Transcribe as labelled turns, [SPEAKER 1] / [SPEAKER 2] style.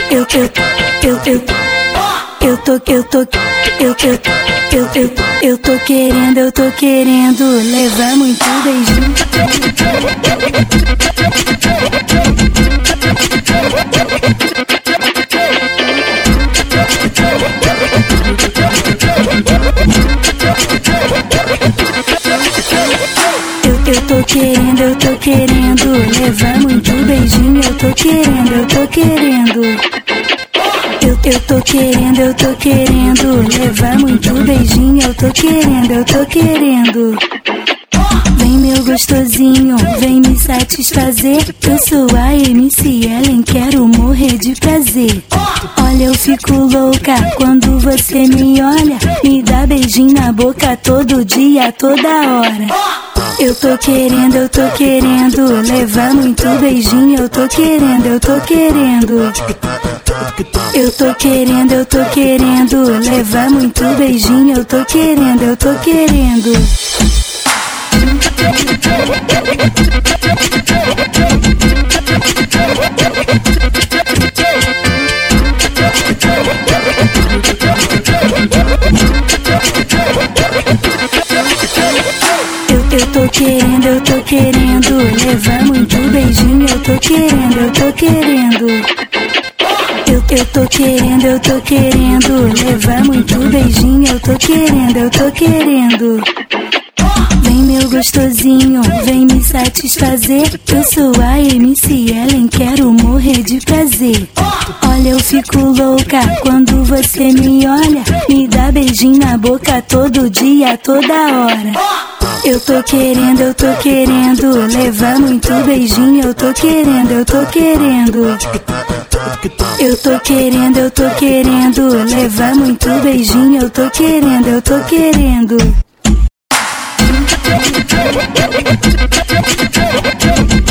[SPEAKER 1] Eu tô querendo levar muito beijinho. Eu tô querendo levar muito beijinho. Eu tô querendo levar muito beijinho. Eu tô querendo. Vem meu gostosinho, vem me satisfazer. Eu sou a MC Ellen, quero morrer de prazer. Olha, eu fico louca quando você me olha. Me dá beijinho na boca todo dia, toda hora. Eu tô querendo levar muito beijinho. Eu tô querendo levar muito beijinho. Eu tô querendo. Eu tô querendo levar muito beijinho. Eu tô querendo. Eu tô querendo levar muito beijinho. Eu tô querendo. Vem meu gostosinho, vem me satisfazer. Eu sou a MC Ellen, quero morrer de prazer. Olha, eu fico louca quando você me olha. Me dá beijinho na boca todo dia, toda hora. Eu tô querendo levar muito beijinho. Eu tô querendo levar muito beijinho. Eu tô querendo.